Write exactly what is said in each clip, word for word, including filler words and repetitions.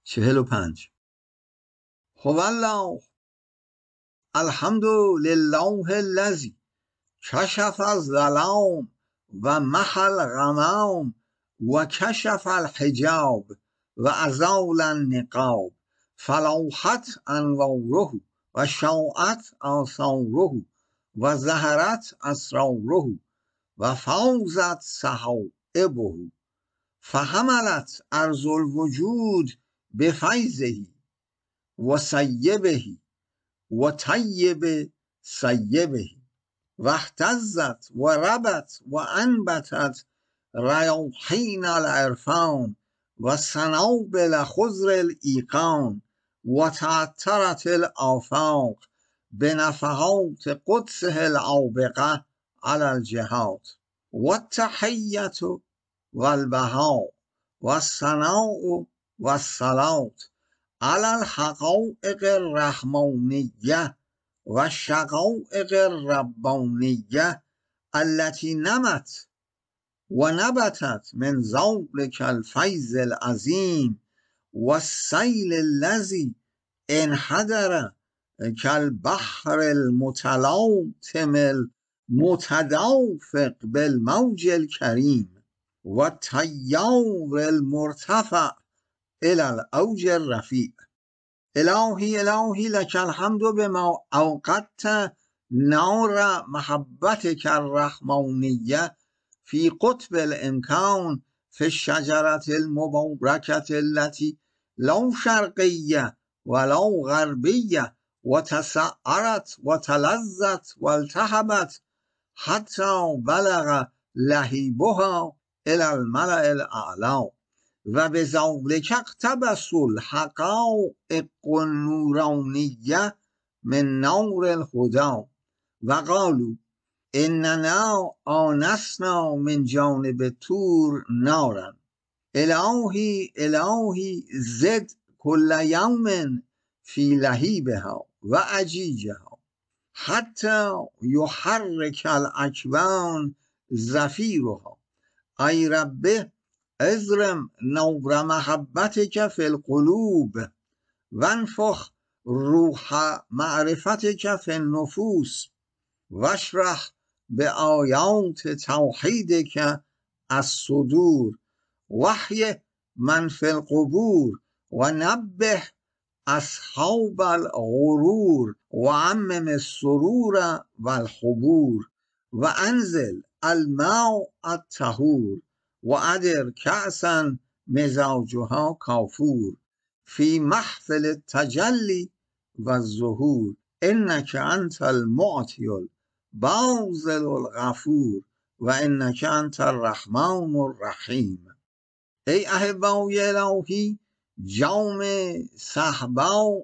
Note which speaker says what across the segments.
Speaker 1: چهل و پنج. هو الله الحمد لله الذی کشف الظلام و محى الغمام و کشف الحجاب و ازال النقاب فلاحت انواره و شاعت آثاره و ظهرت اسراره و فاضت سحائبه فحملت ارض الوجود بفیضه و سیبه و طیب سیبه و اهتزت و ربت و انبتت ریاحین العرفان و سنابل خضر الایقان و تعطرت الآفاق بنفحات قدسه العابقه علی الجهات و التحیة و البهاء و الثناء و الصلاة علی الحقایق الرحمانیه و الشقایق الربانیه التي نمت و نبتت من ذلک الفیض العظیم و السیل الذی انحدر کالبحر المتلاطم المتدافق بالموج الکریم و التیار المرتفع الی الاوج الرفیع. الهی الهی لک الحمد بما اوقدت نار محبتک الرحمانیه فی قطب الامکان فی الشجرة المبارکة التي لا شرقیه ولا غربیه و تسعرت و تلظت و التهبت حتی بلغ لهیبها الی الملأ الاعلی و بذلک اقتبسوا الحقائق النورانیه من نور الهدی و قالوا اننا آنسنا من جانب طور نارا الهی الهی زد کل یوم فی لهیبها و عجیجها حتی یحرک الاکوان زفیرها ای ربه اضرم نور محبتک فی القلوب وانفخ روح معرفتک فی النفوس واشرح بآیات توحیدک الصدور واحی من فی القبور و نبه اصحاب الغرور و عمم السرور و الحبور و انزل الماء الطهور و ادر کأسا مزاجها کافور فی محفل التجلی و الظهور انک انت المعطی الباذل الغفور و انک انت الرحمن الرحیم. ای احبای الهی جام صهباء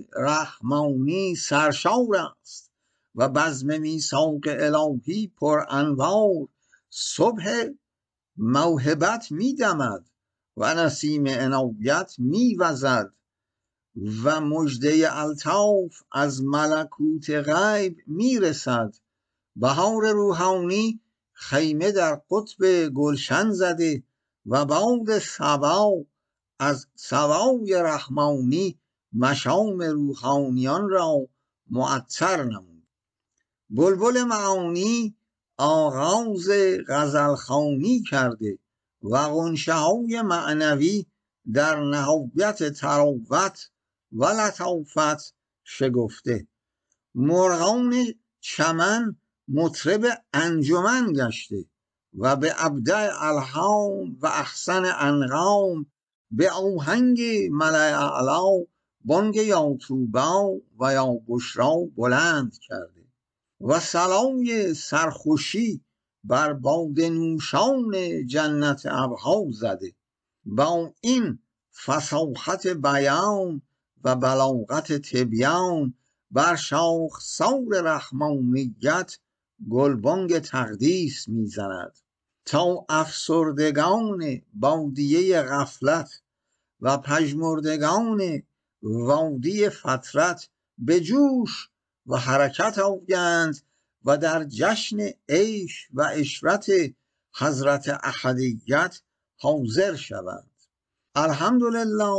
Speaker 1: رحمانی سرشار است و بزم میثاق الهی پر انوار. صبح موهبت می دمد و نسیم عنایت می وزد و مژده الطاف از ملکوت غیب می رسد. بهار روحانی خیمه در قطب گلشن زده و باد صبا از صبای رحمانی مشام روحانیان را معطر نمود. بلبل معانی آغاز غزلخوانی کرده و غنچه های معنوی در نهایت طراوت و لطافت شکفته. مرغان چمن مطرب انجمن گشته و به ابدع الهام و احسن انغام به آهنگ ملأ اعلی بانگ یا طوبی و یا بشری بلند کرده و صلای سرخوشی بر باده نوشان جنت ابها زده. با این فصاحت بیان و بلاغت تبیان بر شاخسار رحمانیت گلبانگ تقدیس میزند تا افسردگان بادیه غفلت و پژمردگان وادی فترت به جوش و حرکت آیند و در جشن عیش و عشرت حضرت احدیت حاضر شوند. الحمدلله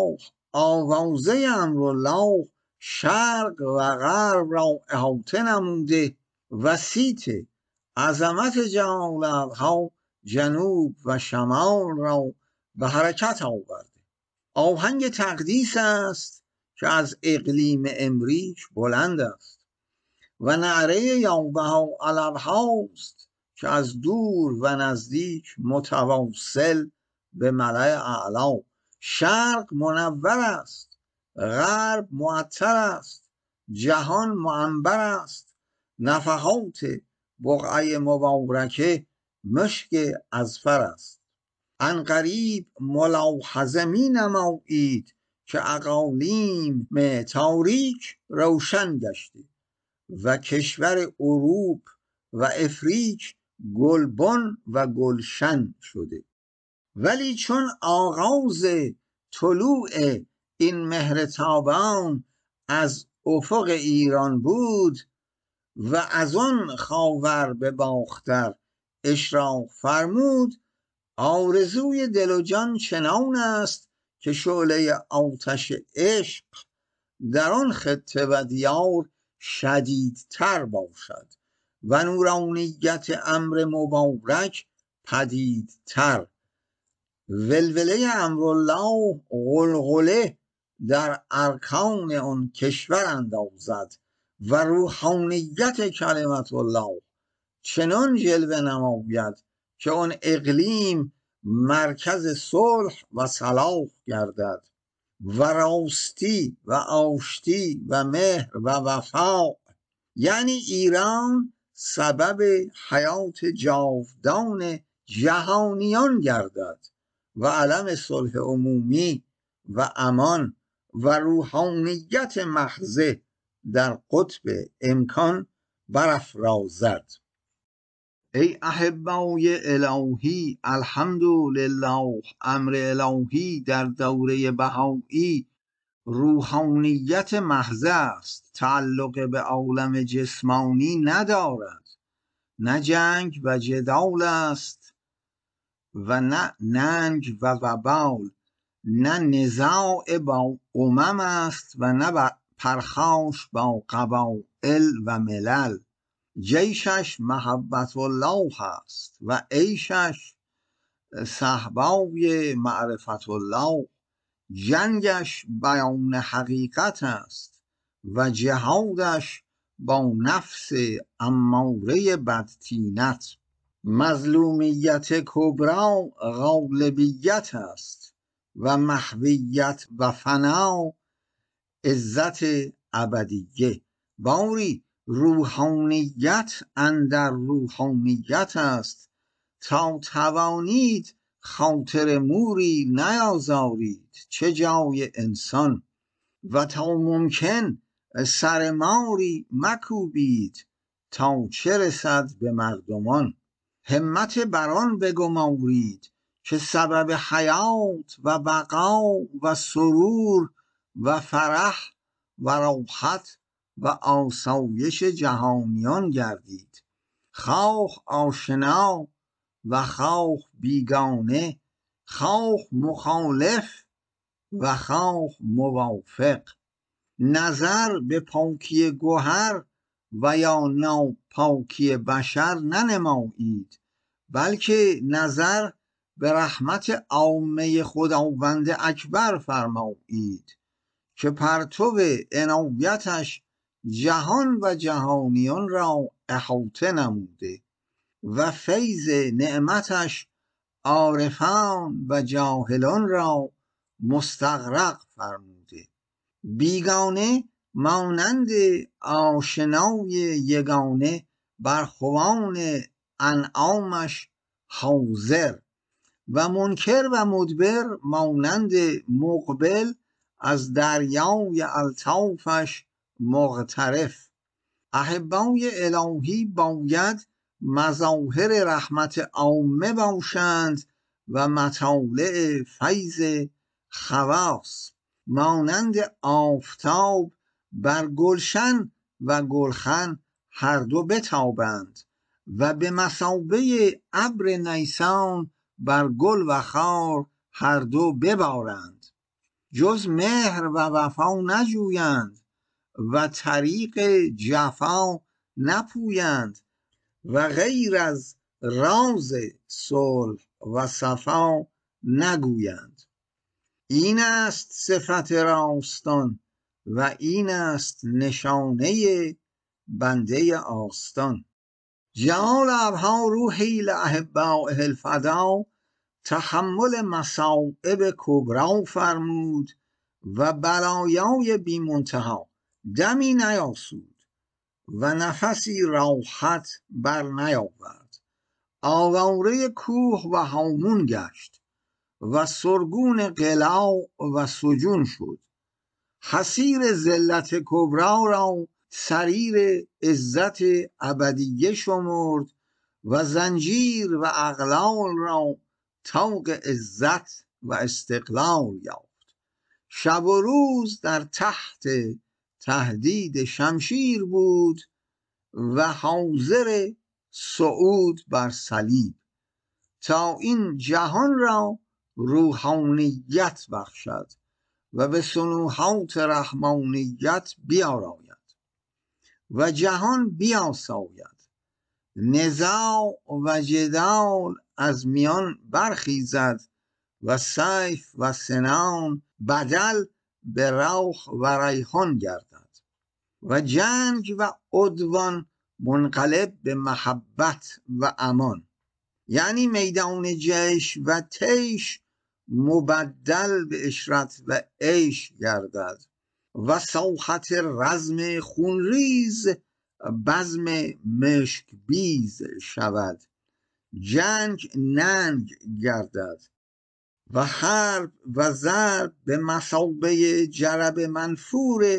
Speaker 1: آوازه امرالله شرق و غرب را احاطه نموده و سیت عظمت جلالها جنوب و شمال را به حرکت آورده. آهنگ تقدیس است که از اقلیم امریک بلند است و نعره یوبها علوهاست که از دور و نزدیک متواصل به ملأ اعلی. شرق منور است، غرب معطر است، جهان معنبر است. نفحات بقعه مبارکه مشک اذفر است. عنقریب ملاحظه می نمایید که اقالیم تاریک روشن گشته و کشور اروپ و افریق گلبن و گلشن شده. ولی چون آغاز طلوع این مهر تابان از افق ایران بود و از آن خاور به باختر اشراق فرمود، آرزوی دل و جان چنان است که شعله آتش عشق در آن خطه و دیار شدیدتر باشد و نورانیت امر مبارک پدیدتر. ولوله امرالله غلغله در ارکان آن کشور اندازد و روحانیت کلمت الله چنان جلوه نماید که آن اقلیم مرکز صلح و صلاح گردد و راستی و آشتی و مهر و وفا، یعنی ایران سبب حیات جاودان جهانیان گردد و علم صلح عمومی و امان و روحانیت محضه در قطب امکان برافرازد. ای احبای الهی، الحمدلله، امر الهی در دوره بهایی روحانیت محض است، تعلق به عالم جسمانی ندارد. نه جنگ و جدال است و نه ننگ و وبال، نه نزاع با امم است و نه پرخاش با قبایل و ملل. جیشش محبت الله است و عیشش صحبای معرفت الله. جنگش بیان حقیقت است و جهادش با نفس اماره بدتینت. مظلومیت کبرا غالبیت است و محویت و فنا عزت ابدیه. باری روحانیت اندر روحانیت است، تا توانید خاطر موری نیازارید چه جای انسان، و تا ممکن سر ماری مکوبید تا چه رسد به مردمان. همت بران بگمارید که سبب حیات و بقا و سرور و فرح و راحت و آسایش جهانیان گردید، خواه آشنا و خواه بیگانه، خواه مخالف و خواه موافق. نظر به پاکی گوهر و یا ناپاکی بشر ننمایید، بلکه نظر به رحمت عامه خداوند اکبر فرمایید که پرتو عنایتش جهان و جهانیان را احاطه نموده و فیض نعمتش عارفان و جاهلان را مستغرق فرموده. بیگانه مانند آشنای یگانه بر خوان انعامش حاضر و منکر و مدبر مانند مقبل از دریای الطافش مغترف. احبای الهی باید مظاهر رحمت عامه باشند و مطالع فیض خواص، مانند آفتاب بر گلشن و گلخن هر دو بتابند و به مثابه ابر نیسان بر گل و خار هر دو ببارند. جز مهر و وفا نجویند و طریق جفا نپویند و غیر از راز صلح و صفا نگویند. این است صفت راستان و این است نشانه بنده آستان. جعل ابها روحی لاحبائه الفدا، تحمل مصائب کبری فرمود و بلایای بی منتها دمی نیاسود و نفسی راحت بر نیاورد. آواره کوه و هامون گشت و سرگون قلاع و سجون شد. حصیر ذلت کبری را سریر عزت ابدیه شمرد و زنجیر و اغلال را طوق عزت و استقلال یافت. شب و روز در تحت تهدید شمشیر بود و حاضر صعود بر صلیب، تا این جهان را روحانیت بخشد و به سنوحات رحمانیت بیاراید و جهان بیاساید. نزاع و جدال از میان برخیزد و سیف و سنان بدل به روح و ریحان گردد و جنگ و عدوان منقلب به محبت و امان. یعنی میدان جیش و تیش مبدل به اشرت و عیش گردد و ساحت رزم خونریز بزم مشک بیز شود. جنگ ننگ گردد و حرب و ضرب به مثابه جرب منفور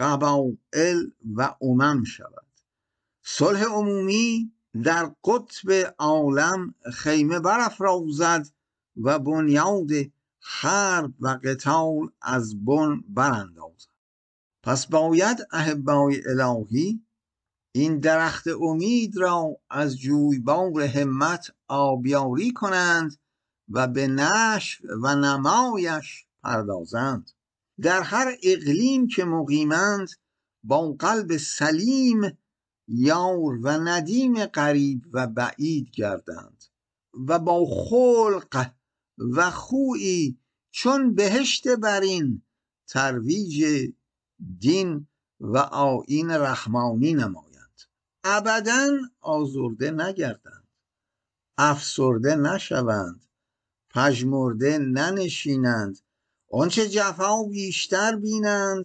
Speaker 1: قبایل و امم شود. صلح عمومی در قطب عالم خیمه برافرازد و بنیاد حرب و قتال از بن براندازد. پس باید احبای الهی این درخت امید را از جویبار همت آبیاری کنند و به نشو و نمایش پردازند. در هر اقلیم که مقیمند با قلب سلیم یار و ندیم قریب و بعید گردند و با خلق و خویی چون بهشت برین ترویج دین و آیین رحمانی نمایند. ابداً آزرده نگردند، افسرده نشوند، پژمرده ننشینند. آنچه جفا بیشتر بینند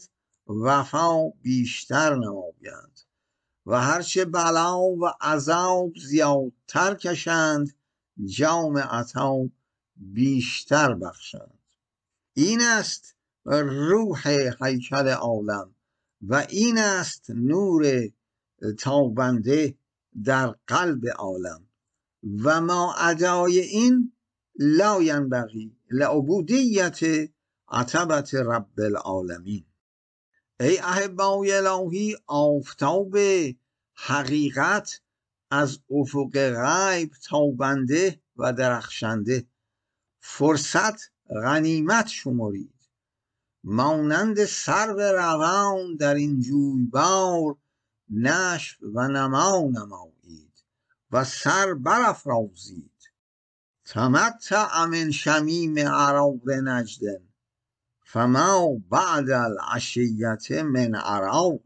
Speaker 1: وفا بیشتر نمایند و هرچه بلا و عذاب زیادتر کشند جام عطا بیشتر بخشند. این است روح هیکل عالم و این است نور تابنده در قلب عالم و ما عدای این لا ینبغی لعبودیت عتبت رب العالمین. ای احبای الهی، آفتاب حقیقت از افق غیب تابنده و درخشنده، فرصت غنیمت شمرید. مانند سرو روان در این جویبار نشو و نما نمایید و سر برافرازید. تمتع من شمیم عراق نجد فما بعد العشیت من عراق.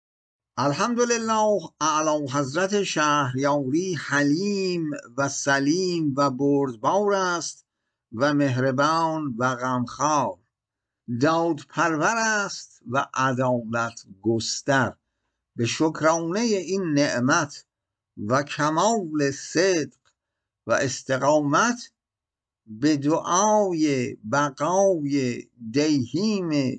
Speaker 1: الحمدلله اعلی حضرت شهریاری حلیم و سلیم و بردبار است و مهربان و غمخوار، داد پرور است و عدالت گستر. به شکرانه این نعمت و کمال صدق و استقامت به دعای بقای دیهیم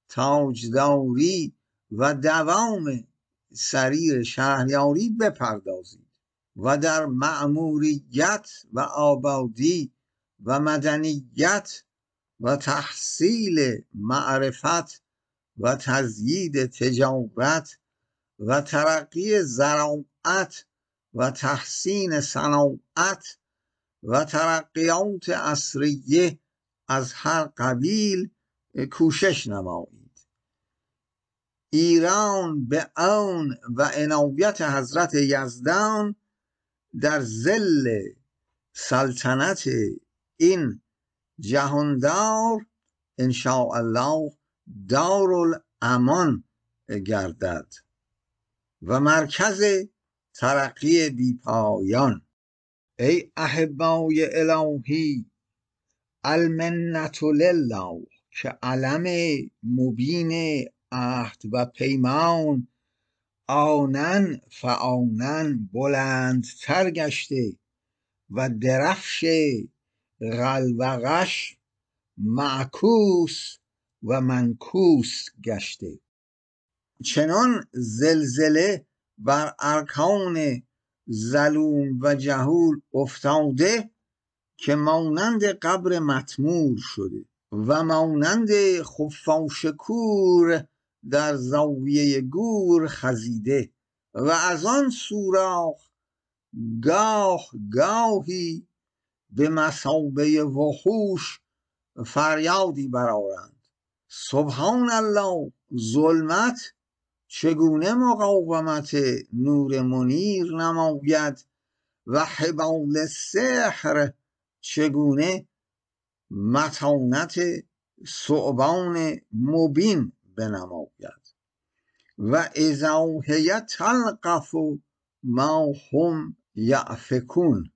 Speaker 1: تاجداری و دوام سریر شهریاری بپردازید و در مأموریت و آبادی و مدنیت و تحصیل معرفت و تزیید تجارت و ترقی زراعت و تحسین صناعت و ترقیات عصریه از هر قبیل کوشش نمایید. ایران به اون و عنایت حضرت یزدان در ظل سلطنت این جهاندار ان شاء الله دارالامان گردد و مرکز ترقی بی پایان. ای احبای الهی، المنت لله که علم مبین عهد و پیمان آنن فآنن بلندتر گشته و درفش غلوغش معکوس و منکوس گشته. چنان زلزله بر ارکان ظلوم و جهول افتاده که مانند قبر مطمور شده و مانند خفاش کور در زاویه گور خزیده و از آن سوراخ گاه گاهی به مثابه وحوش فریادی برآرند. سبحان الله، ظلمت چگونه مقاومت نور منیر نماید و حبال سحر چگونه متانت ثعبان مبین بنماید. و اذا هی تلقف ما هم یأفکون،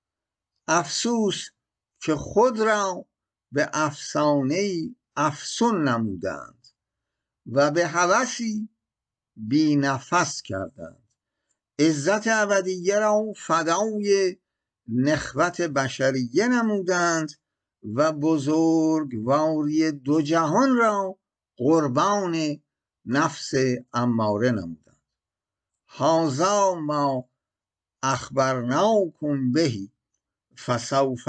Speaker 1: افسوس که خود را به افسانه‌ای افسون نمودند و به هوسی بی نفس کردند. عزت ابدیه را فدای نخوت بشریه نمودند و بزرگواری دو جهان را قربان نفس اماره نمودند. هذا ما اخبرناکم به فسوف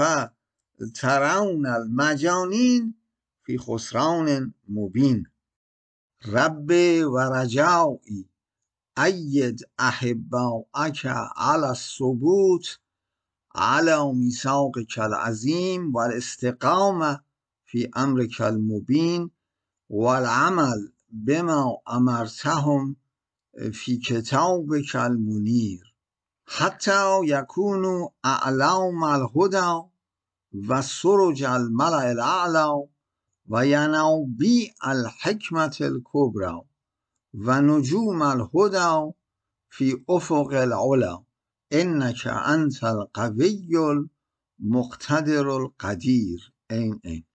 Speaker 1: ترون المجانین فی خسران مبین. رب و رجایی اید احباءک علی الثبوت علی میثاقک العظیم و الاستقامة فی امرک المبین و العمل بما امرتهم فی کتابک المنیر حتی یکونوا اعلام الهدی و سرج الملأ الاعلی و ینابیع الحکمة الکبری و نجوم الهدی فی افق العلا انک انت القوی المقتدر القدیر. این این